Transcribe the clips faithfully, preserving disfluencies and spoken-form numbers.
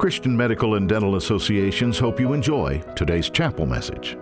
Christian Medical and Dental Associations hope you enjoy today's chapel message.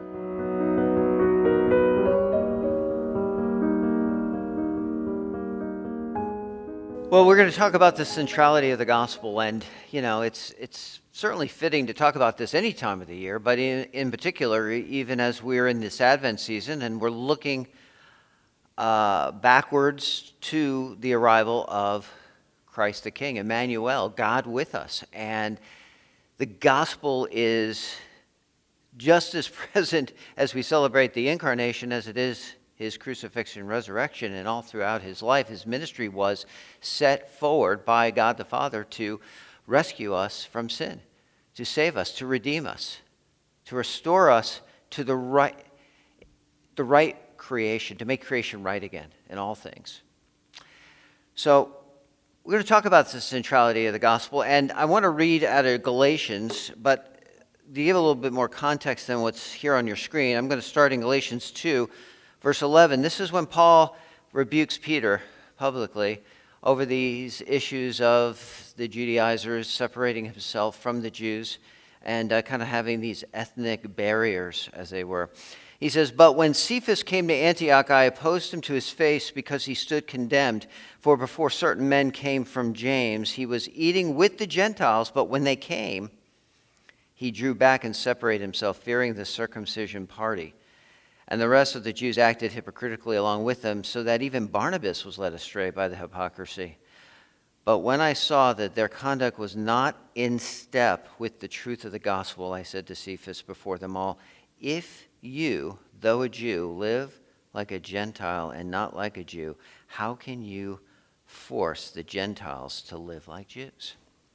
Well, we're going to talk about the centrality of the gospel, and, you know, it's it's certainly fitting to talk about this any time of the year, but in, in particular, even as we're in this Advent season and we're looking uh, backwards to the arrival of Christ the King, Emmanuel, God with us. And the gospel is just as present as we celebrate the incarnation as it is his crucifixion, resurrection, and all throughout his life. His ministry was set forward by God the Father to rescue us from sin, to save us, to redeem us, to restore us to the right, the right creation, to make creation right again in all things. So we're going to talk about the centrality of the gospel, and I want to read out of Galatians, but to give a little bit more context than what's here on your screen, I'm going to start in Galatians two, verse eleven. This is when Paul rebukes Peter publicly over these issues of the Judaizers separating himself from the Jews and uh, kind of having these ethnic barriers, as they were. He says, "But when Cephas came to Antioch, I opposed him to his face because he stood condemned. For before certain men came from James, he was eating with the Gentiles, but when they came, he drew back and separated himself, fearing the circumcision party. And the rest of the Jews acted hypocritically along with them, so that even Barnabas was led astray by the hypocrisy. But when I saw that their conduct was not in step with the truth of the gospel, I said to Cephas before them all, 'If you, though a Jew, live like a Gentile and not like a Jew, how can you force the Gentiles to live like Jews?'"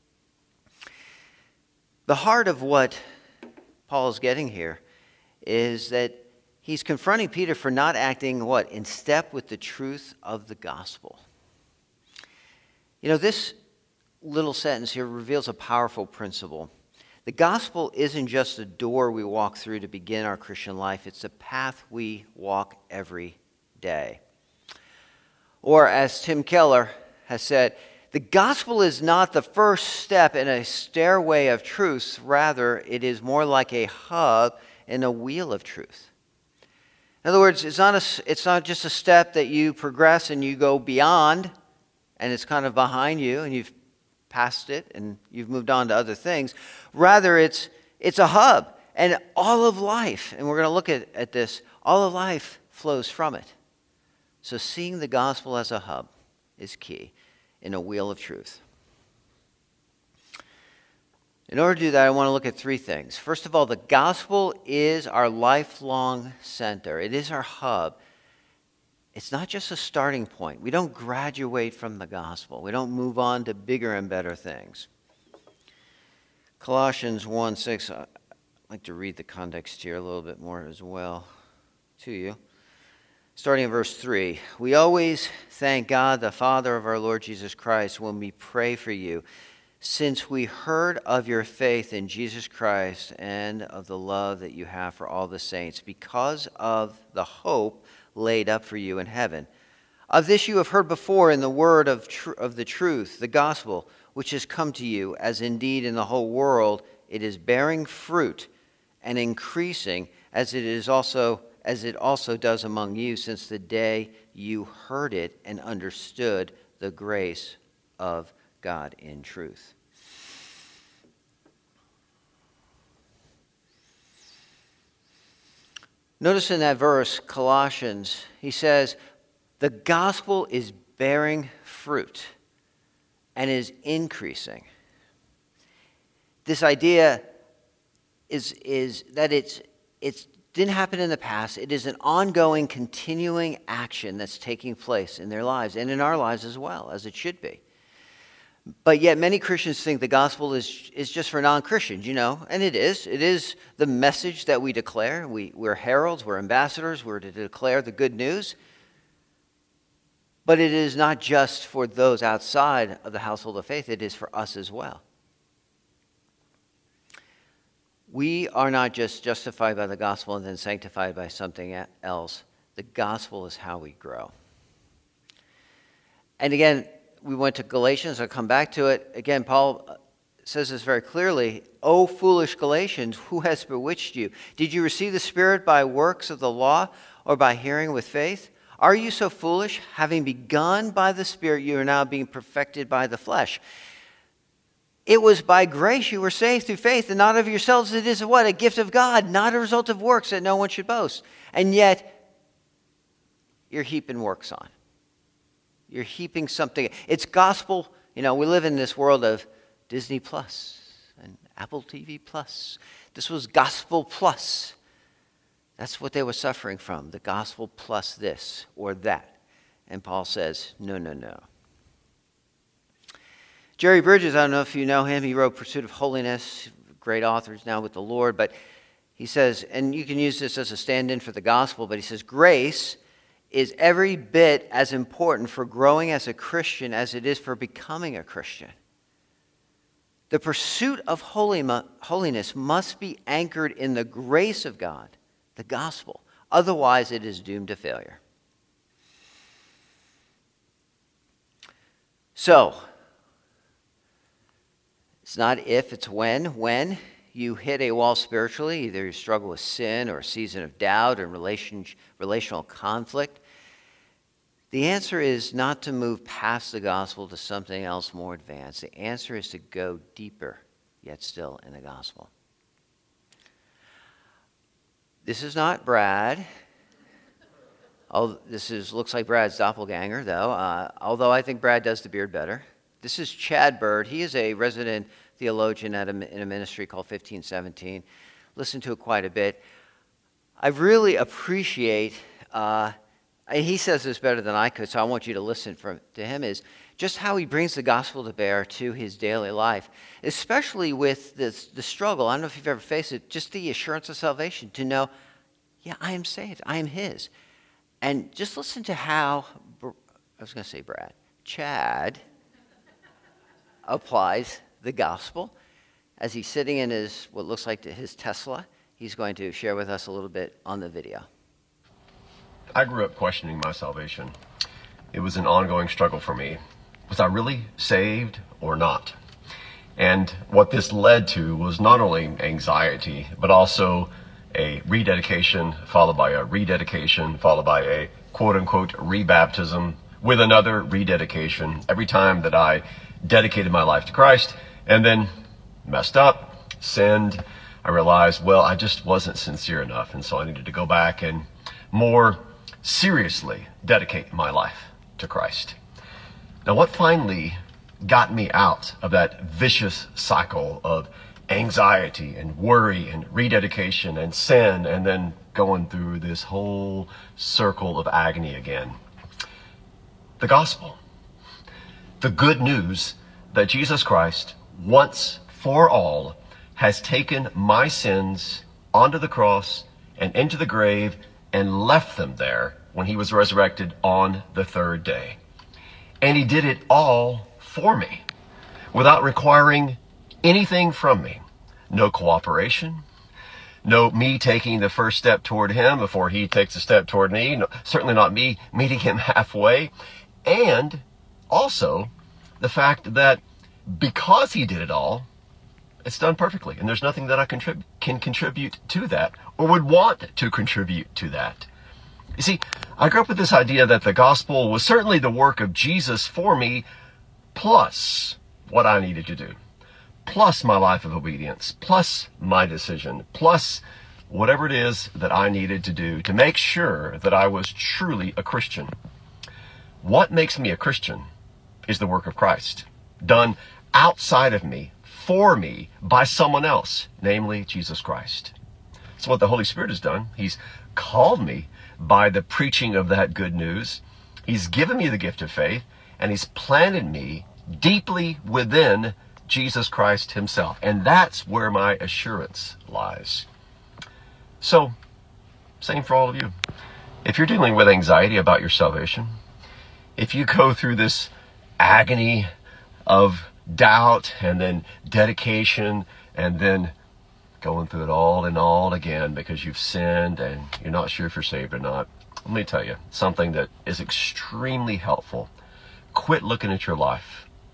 The heart of what Paul is getting here is that he's confronting Peter for not acting, what, in step with the truth of the gospel. You know, this little sentence here reveals a powerful principle. The gospel isn't just a door we walk through to begin our Christian life. It's a path we walk every day. Or as Tim Keller has said, the gospel is not the first step in a stairway of truth. Rather, it is more like a hub in a wheel of truth. In other words, it's not, a, it's not just a step that you progress and you go beyond, and it's kind of behind you, and you've passed it, and you've moved on to other things. Rather, it's it's a hub, and all of life, and we're going to look at, at this, all of life flows from it. So seeing the gospel as a hub is key in a wheel of truth. In order to do that, I want to look at three things. First of all, the gospel is our lifelong center. It is our hub. It's not just a starting point. We don't graduate from the gospel. We don't move on to bigger and better things. Colossians one six, I'd like to read the context here a little bit more as well to you. Starting in verse three, "We always thank God, the Father of our Lord Jesus Christ, when we pray for you, since we heard of your faith in Jesus Christ and of the love that you have for all the saints, because of the hope laid up for you in heaven. Of this you have heard before in the word of, tr- of the truth, the gospel, which has come to you, as indeed in the whole world it is bearing fruit and increasing, as it is also as it also does among you, since the day you heard it and understood the grace of God in truth." Notice in that verse, Colossians, he says, the gospel is bearing fruit and is increasing. This idea is, is that it's it's didn't happen in the past. It is an ongoing, continuing action that's taking place in their lives and in our lives as well, as it should be. But yet many Christians think the gospel is, is just for non-Christians, you know, and it is. It is the message that we declare. We, we're heralds, we're ambassadors, we're to declare the good news. But it is not just for those outside of the household of faith. It is for us as well. We are not just justified by the gospel and then sanctified by something else. The gospel is how we grow. And again, we went to Galatians. I'll come back to it. Again, Paul says this very clearly. O foolish Galatians, who has bewitched you? Did you receive the Spirit by works of the law or by hearing with faith? Are you so foolish? Having begun by the Spirit, you are now being perfected by the flesh. It was by grace you were saved through faith, and not of yourselves. It is what? A gift of God, not a result of works, that no one should boast. And yet, you're heaping works on. You're heaping something. It's gospel. You know, we live in this world of Disney Plus and Apple T V Plus. This was gospel plus. That's what they were suffering from, the gospel plus this or that. And Paul says, no, no, no. Jerry Bridges, I don't know if you know him, he wrote Pursuit of Holiness, great authors now with the Lord, but he says, and you can use this as a stand-in for the gospel, but he says, grace is every bit as important for growing as a Christian as it is for becoming a Christian. The pursuit of holiness must be anchored in the grace of God, the gospel. Otherwise, it is doomed to failure. So, it's not if, it's when. When you hit a wall spiritually, either you struggle with sin or a season of doubt or relation, relational conflict, the answer is not to move past the gospel to something else more advanced. The answer is to go deeper, yet still in the gospel. This is not Brad. Oh, this is looks like Brad's doppelganger, though, uh, although I think Brad does the beard better. This is Chad Bird. He is a resident theologian at a, in a ministry called fifteen seventeen. Listen to it quite a bit. I really appreciate, uh, and he says this better than I could, so I want you to listen from, to him, is just how he brings the gospel to bear to his daily life, especially with this, the struggle. I don't know if you've ever faced it, just the assurance of salvation, to know, yeah, I am saved, I am his. And just listen to how, I was going to say Brad, Chad applies the gospel as he's sitting in his, what looks like his Tesla. He's going to share with us a little bit on the video. I grew up questioning my salvation. It was an ongoing struggle for me. Was I really saved or not? And what this led to was not only anxiety, but also a rededication, followed by a rededication, followed by a quote-unquote rebaptism, with another rededication every time that I dedicated my life to Christ, and then messed up, sinned. I realized, well, I just wasn't sincere enough, and so I needed to go back and more seriously dedicate my life to Christ. Now, what finally got me out of that vicious cycle of anxiety and worry and rededication and sin, and then going through this whole circle of agony again? The gospel. The good news that Jesus Christ, once for all, has taken my sins onto the cross and into the grave and left them there when he was resurrected on the third day. And he did it all for me without requiring anything from me. No cooperation, no me taking the first step toward him before he takes a step toward me, no, certainly not me meeting him halfway. And also the fact that because he did it all, it's done perfectly, and there's nothing that I contrib- can contribute to that or would want to contribute to that. You see, I grew up with this idea that the gospel was certainly the work of Jesus for me, plus what I needed to do, plus my life of obedience, plus my decision, plus whatever it is that I needed to do to make sure that I was truly a Christian. What makes me a Christian is the work of Christ, done outside of me, for me, by someone else, namely Jesus Christ. So what the Holy Spirit has done, he's called me by the preaching of that good news. He's given me the gift of faith, and he's planted me deeply within Jesus Christ himself. And that's where my assurance lies. So, same for all of you. If you're dealing with anxiety about your salvation, if you go through this agony of doubt and then dedication and then going through it all and all again because you've sinned and you're not sure if you're saved or not, let me tell you something that is extremely helpful. Quit looking at your life.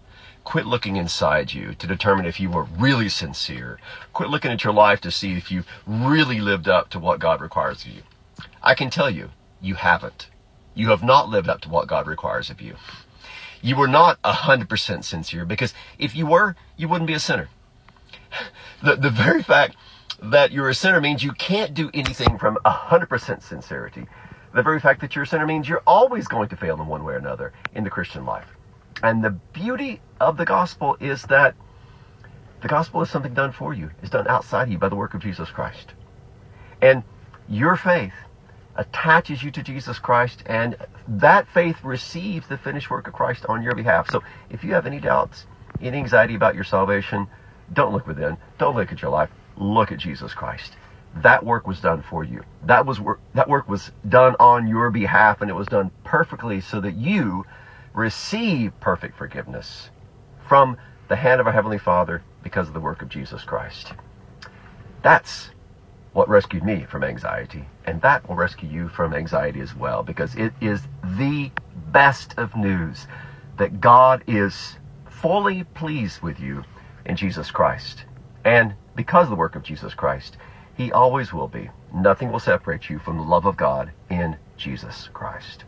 quit looking inside you to determine if you were really sincere. Quit looking at your life to see if you really lived up to what God requires of you. I can tell you, you haven't. You have not lived up to what God requires of you. You were not one hundred percent sincere, because if you were, you wouldn't be a sinner. The, the very fact that you're a sinner means you can't do anything from one hundred percent sincerity. The very fact that you're a sinner means you're always going to fail in one way or another in the Christian life. And the beauty of the gospel is that the gospel is something done for you. It's done outside of you by the work of Jesus Christ. And your faith attaches you to Jesus Christ, and that faith receives the finished work of Christ on your behalf. So if you have any doubts, any anxiety about your salvation, don't look within. Don't look at your life. Look at Jesus Christ. That work was done for you. That was work, that work was done on your behalf, and it was done perfectly so that you receive perfect forgiveness from the hand of our Heavenly Father because of the work of Jesus Christ. That's what rescued me from anxiety, and that will rescue you from anxiety as well, because it is the best of news that God is fully pleased with you in Jesus Christ. And because of the work of Jesus Christ, He always will be. Nothing will separate you from the love of God in Jesus Christ.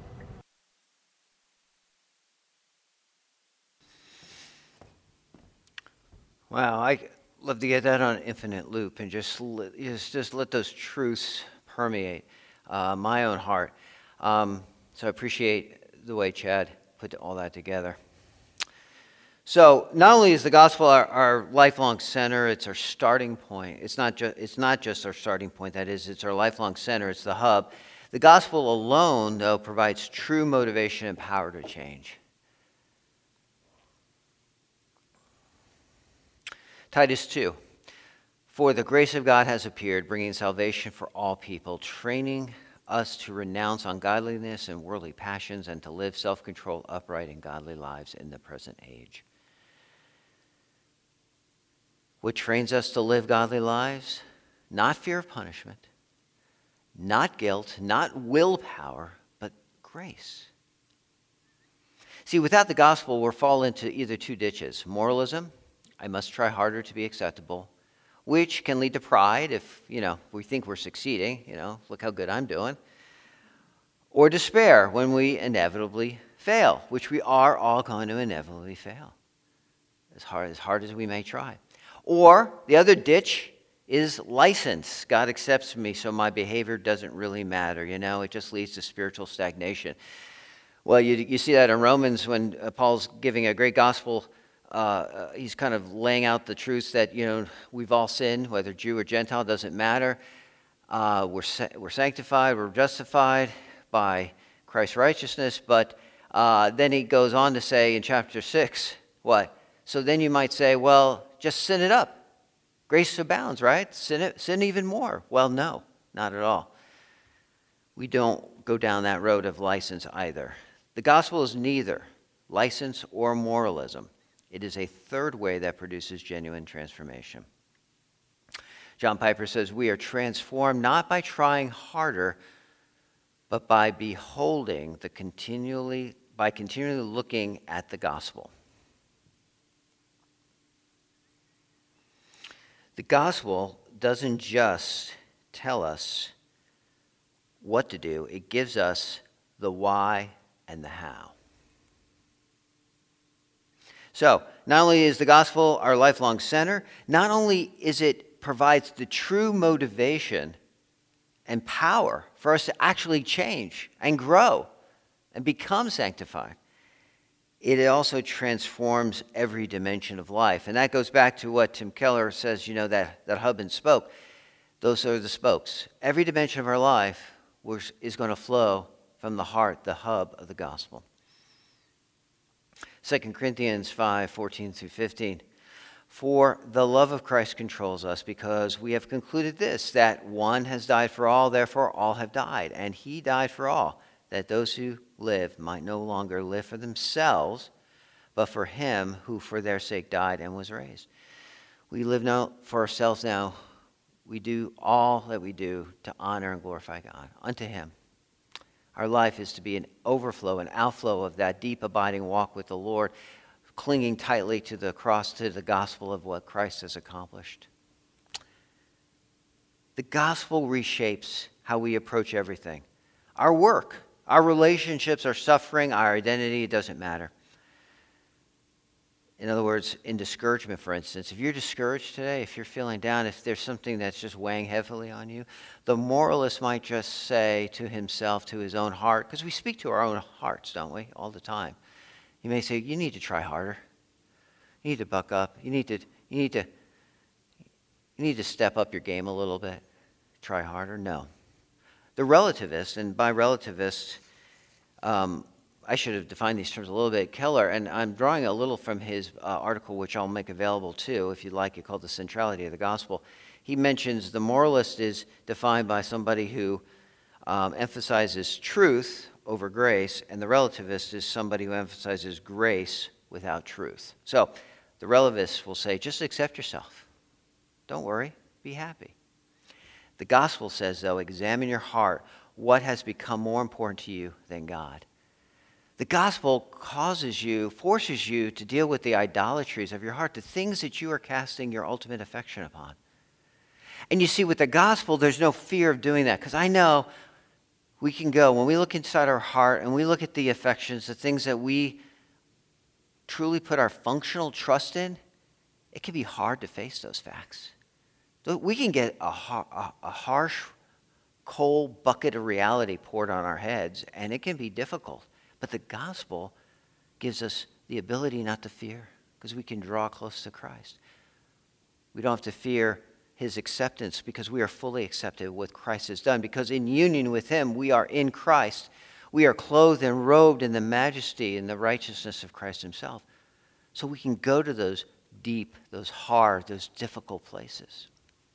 Wow, I love to get that on infinite loop and just let, just, just let those truths permeate uh, my own heart. Um, so I appreciate the way Chad put all that together. So not only is the gospel our, our lifelong center, it's our starting point. It's not just it's not just our starting point. That is, it's our lifelong center. It's the hub. The gospel alone, though, provides true motivation and power to change. Titus two, for the grace of God has appeared, bringing salvation for all people, training us to renounce ungodliness and worldly passions, and to live self-controlled, upright, and godly lives in the present age. What trains us to live godly lives? Not fear of punishment, not guilt, not willpower, but grace. See, without the gospel, we'll fall into either two ditches. Moralism, I must try harder to be acceptable, which can lead to pride if, you know, we think we're succeeding, you know, look how good I'm doing. Or despair when we inevitably fail, which we are all going to inevitably fail, as hard, as hard as we may try. Or the other ditch is license. God accepts me, so my behavior doesn't really matter. You know, it just leads to spiritual stagnation. Well, you, you see that in Romans when uh, Paul's giving a great gospel. Uh, uh, he's kind of laying out the truths that, you know, we've all sinned, whether Jew or Gentile, doesn't matter. Uh, we're, sa- we're sanctified, we're justified by Christ's righteousness. But uh, then he goes on to say in chapter six, what? So then you might say, well, just sin it up. Grace abounds, right? Sin it, sin even more. Well, no, not at all. We don't go down that road of license either. The gospel is neither license or moralism. It is a third way that produces genuine transformation. John Piper says, we are transformed not by trying harder, but by beholding the continually, by continually looking at the gospel. The gospel doesn't just tell us what to do, it gives us the why and the how. So, not only is the gospel our lifelong center, not only is it provides the true motivation and power for us to actually change and grow and become sanctified, it also transforms every dimension of life. And that goes back to what Tim Keller says, you know, that, that hub and spoke. Those are the spokes. Every dimension of our life is going to flow from the heart, the hub of the gospel. Second Corinthians five, fourteen through fifteen. For the love of Christ controls us, because we have concluded this, that one has died for all, therefore all have died. And he died for all, that those who live might no longer live for themselves, but for him who for their sake died and was raised. We live not for ourselves now. We do all that we do to honor and glorify God, unto him. Our life is to be an overflow, an outflow of that deep abiding walk with the Lord, clinging tightly to the cross, to the gospel of what Christ has accomplished. The gospel reshapes how we approach everything. Our work, our relationships, our suffering, our identity, it doesn't matter. In other words, in discouragement, for instance, if you're discouraged today, if you're feeling down, if there's something that's just weighing heavily on you, the moralist might just say to himself, to his own heart, because we speak to our own hearts, don't we, all the time. He may say, you need to try harder. You need to buck up. You need to, you need to, you need to step up your game a little bit. Try harder. No. The relativist, and by relativist, um, I should have defined these terms a little bit, Keller, and I'm drawing a little from his uh, article, which I'll make available too, if you'd like it, called The Centrality of the Gospel. He mentions the moralist is defined by somebody who um, emphasizes truth over grace, and the relativist is somebody who emphasizes grace without truth. So the relativist will say, just accept yourself. Don't worry, be happy. The gospel says, though, examine your heart. What has become more important to you than God? The gospel causes you, forces you to deal with the idolatries of your heart, the things that you are casting your ultimate affection upon. And you see, with the gospel, there's no fear of doing that, because I know we can go, when we look inside our heart and we look at the affections, the things that we truly put our functional trust in, it can be hard to face those facts. We can get a, a, a harsh, cold bucket of reality poured on our heads, and it can be difficult. But the gospel gives us the ability not to fear, because we can draw close to Christ. We don't have to fear his acceptance, because we are fully accepted with what Christ has done. Because in union with him, we are in Christ. We are clothed and robed in the majesty and the righteousness of Christ himself. So we can go to those deep, those hard, those difficult places.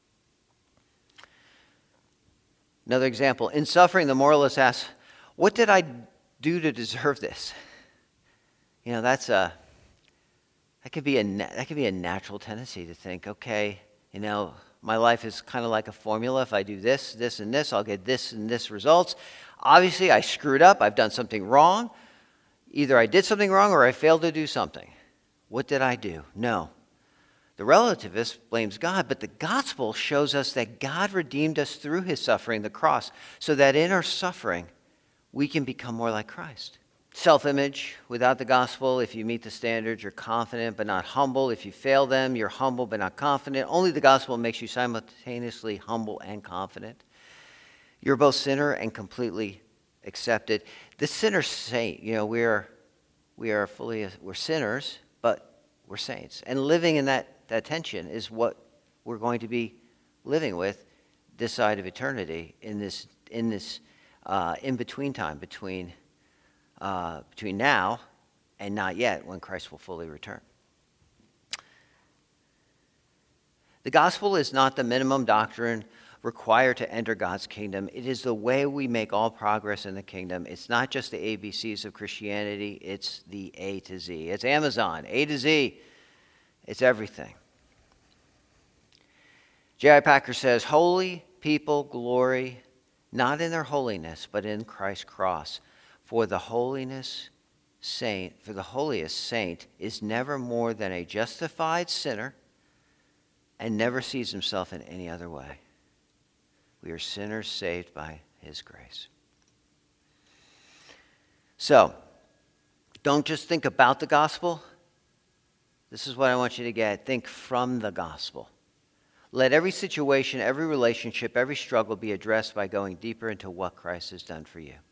Another example, in suffering, the moralist asks, what did I do to deserve this? You know, that's a, that could be a, that could be a natural tendency to think, okay, you know, my life is kind of like a formula. If I do this, this, and this, I'll get this and this results. Obviously, I screwed up. I've done something wrong. Either I did something wrong or I failed to do something. What did I do? No. The relativist blames God, but the gospel shows us that God redeemed us through his suffering, the cross, so that in our suffering, we can become more like Christ. Self-image, without the gospel, if you meet the standards, you're confident but not humble. If you fail them, you're humble but not confident. Only the gospel makes you simultaneously humble and confident. You're both sinner and completely accepted. The sinner saint, you know, we are, we are fully, we're sinners, but we're saints. And living in that, that tension is what we're going to be living with this side of eternity, in this, in this uh, in-between time between Uh, between now and not yet, when Christ will fully return. The gospel is not the minimum doctrine required to enter God's kingdom. It is the way we make all progress in the kingdom. It's not just the A B Cs of Christianity, it's the A to Z. It's Amazon, A to Z. It's everything. J I Packer says, holy people glory not in their holiness, but in Christ's cross. For the holiness saint, for the holiest saint is never more than a justified sinner and never sees himself in any other way. We are sinners saved by his grace. So, don't just think about the gospel. This is what I want you to get. Think from the gospel. Let every situation, every relationship, every struggle be addressed by going deeper into what Christ has done for you.